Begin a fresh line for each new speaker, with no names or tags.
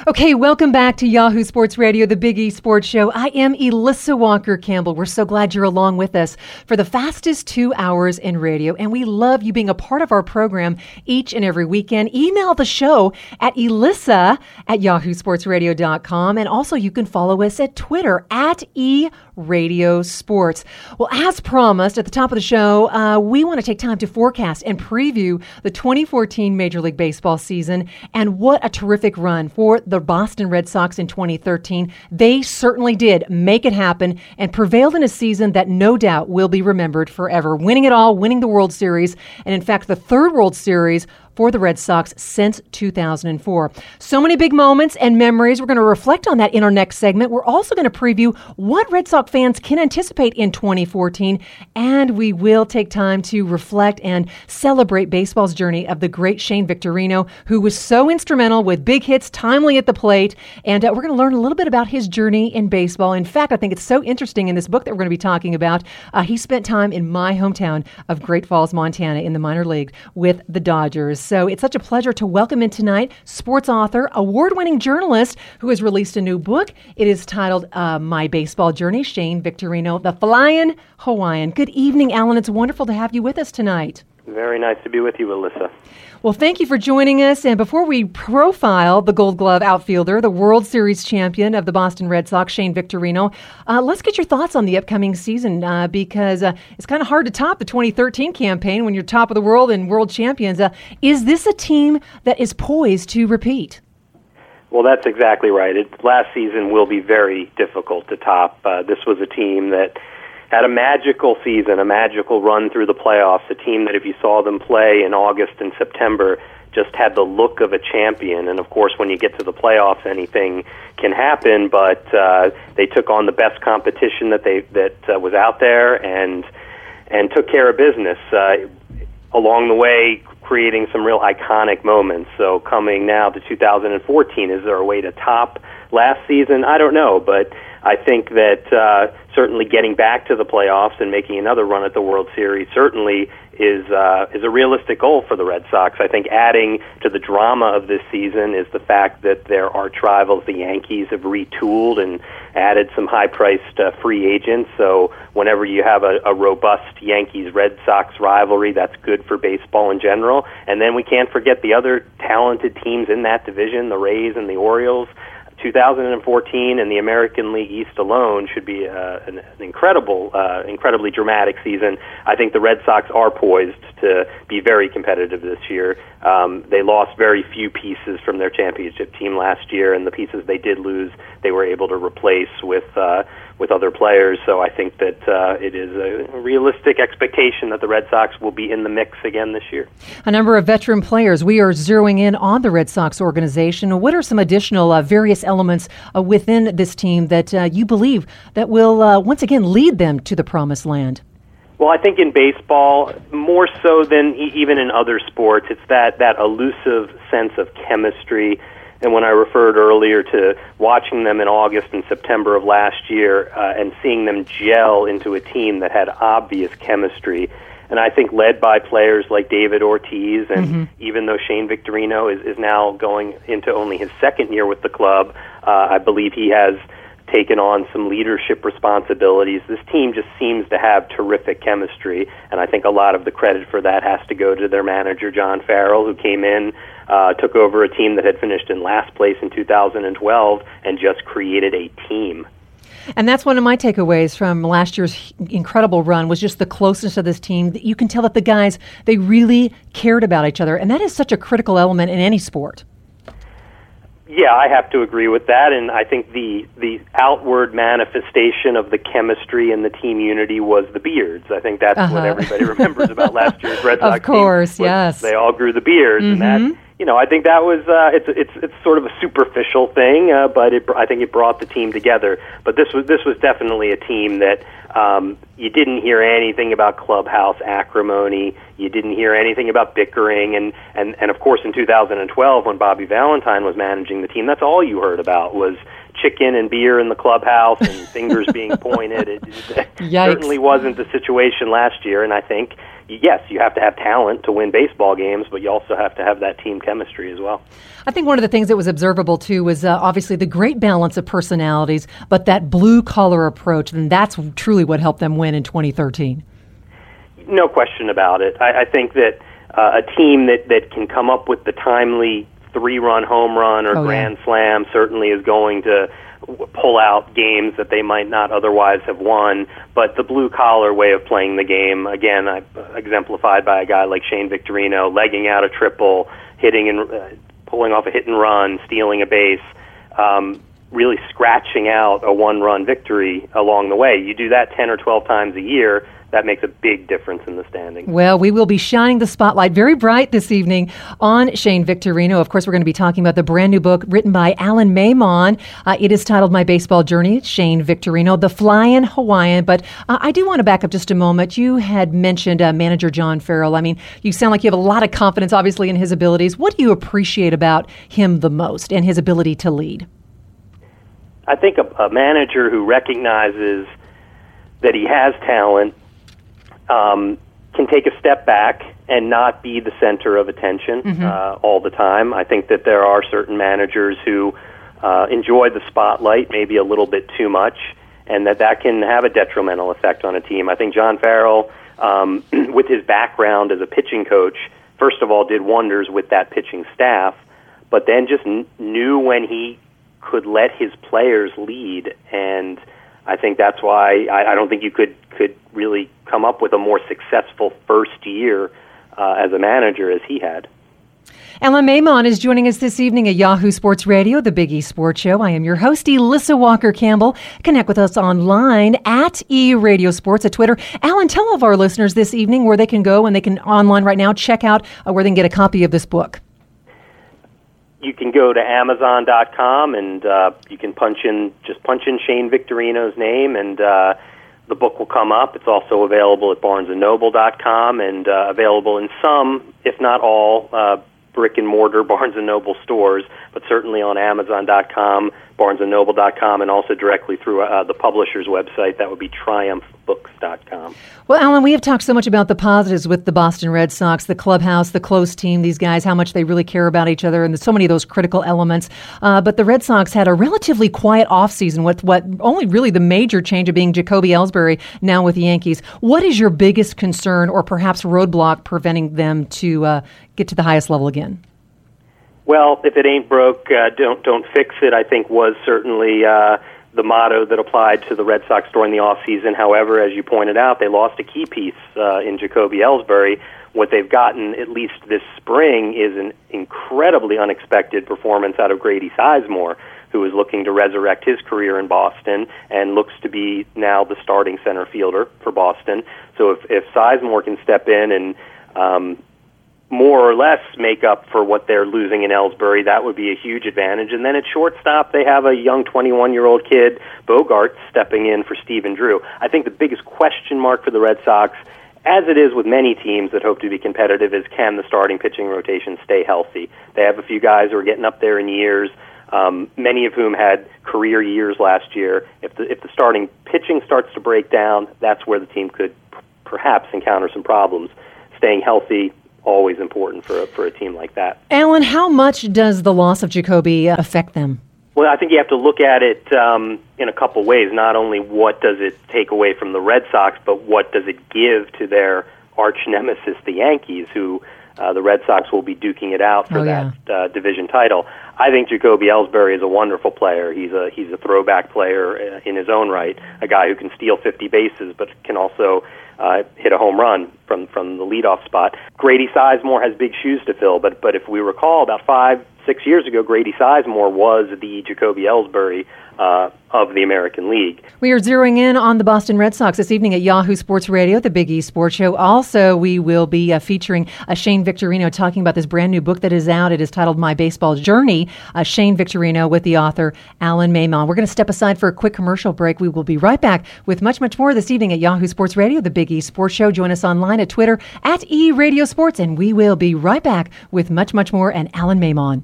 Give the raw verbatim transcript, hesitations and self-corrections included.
Okay, welcome back to Yahoo Sports Radio, the Big E Sports Show. I am Elissa Walker-Campbell. We're so glad you're along with us for the fastest two hours in radio, and we love you being a part of our program each and every weekend. Email the show at elissa at yahoo sports radio dot com, and also you can follow us at Twitter at E Radio Sports. Well, as promised at the top of the show, uh, we want to take time to forecast and preview the twenty fourteen Major League Baseball season, and what a terrific run for the Boston Red Sox in twenty thirteen. They certainly did make it happen and prevailed in a season that no doubt will be remembered forever. Winning it all, winning the World Series, and in fact the third World Series for the Red Sox since two thousand four. So many big moments and memories. We're going to reflect on that in our next segment. We're also going to preview what Red Sox fans can anticipate in twenty fourteen, and we will take time to reflect and celebrate baseball's journey of the great Shane Victorino, who was so instrumental with big hits, timely at the plate, and uh, we're going to learn a little bit about his journey in baseball. In fact, I think it's so interesting in this book that we're going to be talking about. Uh, he spent time in my hometown of Great Falls, Montana, in the minor league with the Dodgers. So it's such a pleasure to welcome in tonight sports author, award-winning journalist who has released a new book. It is titled uh, My Baseball Journey, Shane Victorino, the Flying Hawaiian. Good evening, Alan. It's wonderful to have you with us tonight.
Very nice to be with you, Alyssa.
Well, thank you for joining us. And before we profile the Gold Glove outfielder, the World Series champion of the Boston Red Sox, Shane Victorino, uh, let's get your thoughts on the upcoming season uh, because uh, it's kind of hard to top the twenty thirteen campaign when you're top of the world and world champions. Uh, is this a team that is poised to repeat?
Well, that's exactly right. It, last season will be very difficult to top. Uh, this was a team that had a magical season, a magical run through the playoffs, a team that if you saw them play in August and September just had the look of a champion. And, of course, when you get to the playoffs, anything can happen, but uh, they took on the best competition that they that uh, was out there and and took care of business. Uh, along the way, creating some real iconic moments. So coming now to two thousand fourteen, is there a way to top last season? I don't know, but I think that uh, certainly getting back to the playoffs and making another run at the World Series certainly is uh, is a realistic goal for the Red Sox. I think adding to the drama of this season is the fact that their arch rivals, the Yankees, have retooled and added some high-priced uh, free agents. So whenever you have a, a robust Yankees-Red Sox rivalry, that's good for baseball in general. And then we can't forget the other talented teams in that division, the Rays and the Orioles. two thousand fourteen and the American League East alone should be uh, an, an incredible, uh, incredibly dramatic season. I think the Red Sox are poised to be very competitive this year. Um, they lost very few pieces from their championship team last year, and the pieces they did lose, they were able to replace with uh, with other players. So I think that uh, it is a realistic expectation that the Red Sox will be in the mix again this year.
A number of veteran players. We are zeroing in on the Red Sox organization. What are some additional uh, various elements uh, within this team that uh, you believe that will uh, once again lead them to the promised land?
Well, I think in baseball, more so than e- even in other sports, it's that, that elusive sense of chemistry. And when I referred earlier to watching them in August and September of last year uh, and seeing them gel into a team that had obvious chemistry, and I think led by players like David Ortiz, and mm-hmm. even though Shane Victorino is, is now going into only his second year with the club, uh, I believe he has taken on some leadership responsibilities. This team just seems to have terrific chemistry, and I think a lot of the credit for that has to go to their manager, John Farrell, who came in, uh, took over a team that had finished in last place in two thousand twelve, and just created a team.
And that's one of my takeaways from last year's incredible run was just the closeness of this team. You can tell that the guys, they really cared about each other, and that is such a critical element in any sport.
Yeah, I have to agree with that, and I think the the outward manifestation of the chemistry and the team unity was the beards. I think that's uh-huh. what everybody remembers about last year's Red Sox
team. Of course,
team,
yes.
They all grew the beards,
mm-hmm.
and that, you know, I think that was uh, it's it's it's sort of a superficial thing, uh, but it, I think it brought the team together. But this was this was definitely a team that um, you didn't hear anything about clubhouse acrimony. You didn't hear anything about bickering, and, and, and of course in two thousand twelve when Bobby Valentine was managing the team, that's all you heard about was chicken and beer in the clubhouse and fingers being pointed. It, it certainly wasn't the situation last year, and I think yes, you have to have talent to win baseball games, but you also have to have that team chemistry as well.
I think one of the things that was observable, too, was uh, obviously the great balance of personalities, but that blue-collar approach, and that's truly what helped them win in twenty thirteen.
No question about it. I, I think that uh, a team that, that can come up with the timely three-run home run or
oh,
grand
yeah.
slam certainly is going to pull out games that they might not otherwise have won. But the blue-collar way of playing the game, again, I, exemplified by a guy like Shane Victorino, legging out a triple, hitting and uh, pulling off a hit and run, stealing a base, um, really scratching out a one-run victory along the way. You do that ten or twelve times a year, that makes a big difference in the standings.
Well, we will be shining the spotlight very bright this evening on Shane Victorino. Of course, we're going to be talking about the brand new book written by Alan Maimon. Uh, it is titled My Baseball Journey, Shane Victorino, the Flying Hawaiian. But uh, I do want to back up just a moment. You had mentioned uh, manager John Farrell. I mean, you sound like you have a lot of confidence, obviously, in his abilities. What do you appreciate about him the most and his ability to lead?
I think a, a manager who recognizes that he has talent Um, can take a step back and not be the center of attention mm-hmm. uh, all the time. I think that there are certain managers who uh, enjoy the spotlight maybe a little bit too much, and that that can have a detrimental effect on a team. I think John Farrell, um, with his background as a pitching coach, first of all, did wonders with that pitching staff, but then just n- knew when he could let his players lead, and I think that's why I, I don't think you could, could really come up with a more successful first year uh, as a manager as he had.
Alan Maimon is joining us this evening at Yahoo Sports Radio, the Big E Sports Show. I am your host, Elissa Walker-Campbell. Connect with us online at E Radio Sports at Twitter. Alan, tell all of our listeners this evening where they can go and they can online right now check out uh, where they can get a copy of this book.
You can go to Amazon dot com and uh, you can punch in just punch in Shane Victorino's name, and uh, the book will come up. It's also available at Barnes and Noble dot com and uh, available in some, if not all, uh, brick and mortar Barnes and Noble stores, but certainly on Amazon dot com, Barnes and Noble dot com, and also directly through uh, the publisher's website. That would be Triumph Books dot com.
Well, Alan, we have talked so much about the positives with the Boston Red Sox, the clubhouse, the close team, these guys, how much they really care about each other, and there's so many of those critical elements. Uh, but the Red Sox had a relatively quiet offseason with what only really the major change of being Jacoby Ellsbury now with the Yankees. What is your biggest concern or perhaps roadblock preventing them to uh, get to the highest level again?
Well, if it ain't broke, uh, don't don't fix it, I think was certainly uh, the motto that applied to the Red Sox during the offseason. However, as you pointed out, they lost a key piece uh, in Jacoby Ellsbury. What they've gotten, at least this spring, is an incredibly unexpected performance out of Grady Sizemore, who is looking to resurrect his career in Boston and looks to be now the starting center fielder for Boston. So if, if Sizemore can step in and um, more or less make up for what they're losing in Ellsbury, that would be a huge advantage. And then at shortstop, they have a young twenty-one-year-old kid, Bogart, stepping in for Stephen Drew. I think the biggest question mark for the Red Sox, as it is with many teams that hope to be competitive, is can the starting pitching rotation stay healthy? They have a few guys who are getting up there in years, um, many of whom had career years last year. If the, if the starting pitching starts to break down, that's where the team could p- perhaps encounter some problems. Staying healthy, always important for a, for a team like that.
Alan, how much does the loss of Jacoby affect them?
Well, I think you have to look at it um, in a couple ways. Not only what does it take away from the Red Sox, but what does it give to their arch nemesis, the Yankees, who uh, the Red Sox will be duking it out for
oh,
that
yeah.
uh, division title. I think Jacoby Ellsbury is a wonderful player. He's a he's a throwback player in his own right, a guy who can steal fifty bases, but can also Uh, hit a home run from, from the leadoff spot. Grady Sizemore has big shoes to fill, but but if we recall, about five, six years ago, Grady Sizemore was the Jacoby Ellsbury uh, of the American League.
We are zeroing in on the Boston Red Sox this evening at Yahoo Sports Radio, the Big E Sports Show. Also, we will be uh, featuring uh, Shane Victorino talking about this brand new book that is out. It is titled My Baseball Journey. Uh, Shane Victorino with the author Alan Maimon. We're going to step aside for a quick commercial break. We will be right back with much, much more this evening at Yahoo Sports Radio, the Big E Sports Show. Join us online at Twitter at E Radio Sports, and we will be right back with much, much more and Alan Maimon.